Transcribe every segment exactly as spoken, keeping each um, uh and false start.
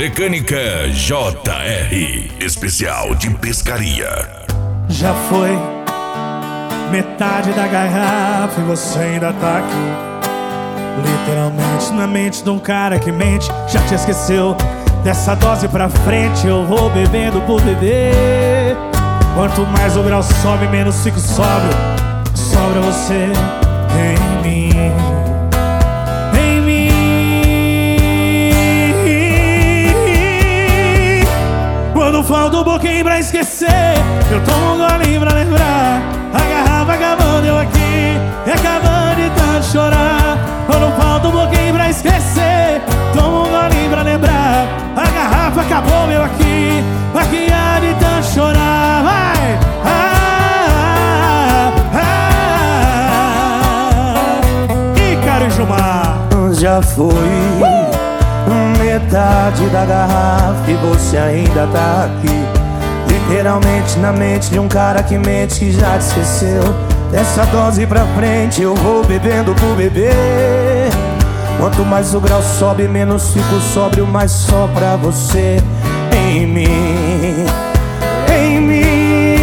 Mecânica J R, especial de pescaria. Já foi metade da garrafa e você ainda tá aqui, literalmente na mente de um cara que mente. Já te esqueceu? Dessa dose pra frente eu vou bebendo por beber. Quanto mais o grau sobe, menos fico sóbrio. Sobra você em mim, em mim. Quando falta um pouquinho pra esquecer, eu tomo um golinho pra lembrar. A garrafa acabando, eu aqui, e acabando de tanto chorar. Quando falta um pouquinho pra esquecer, tomo um golinho pra lembrar. A garrafa acabou, meu aqui, aqui há de tanto chorar. Vai! Ah, ah, ah. Ícaro e Gilmar. Já foi uh! metade da garrafa e você ainda tá aqui, literalmente na mente de um cara que mente, que já te esqueceu. Dessa dose pra frente eu vou bebendo por beber. Quanto mais o grau sobe, menos fico sóbrio, mais só pra você em mim, em mim.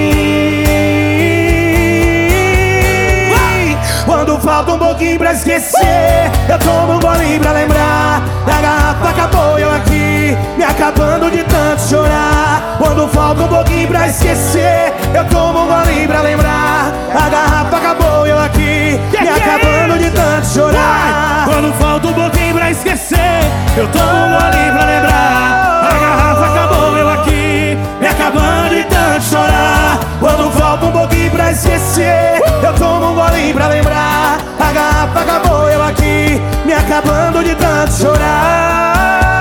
Vai! Quando falta um pouquinho pra esquecer, eu tomo um golinho pra lembrar. A garrafa acabou, eu aqui, me acabando de tanto chorar. Quando falta um pouquinho pra esquecer, eu tomo um golinho pra lembrar. A garrafa acabou, eu aqui, me acabando de tanto chorar. Quando falta um pouquinho pra esquecer, eu tomo um golinho pra lembrar. A garrafa acabou, eu aqui, me acabando de tanto chorar. Quando falta um pouquinho pra esquecer, eu tomo um golinho pra lembrar. A garrafa acabou, eu aqui, me acabando de tanto chorar.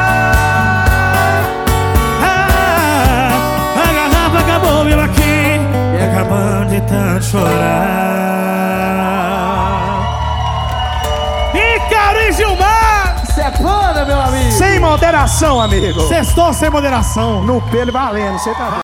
Ah, a garrafa acabou, eu aqui, me acabando de tanto chorar. Ícaro e Gilmar! Isso é banda, meu amigo. Sem moderação, amigo. Sextou sem moderação. No pelo valendo, você tá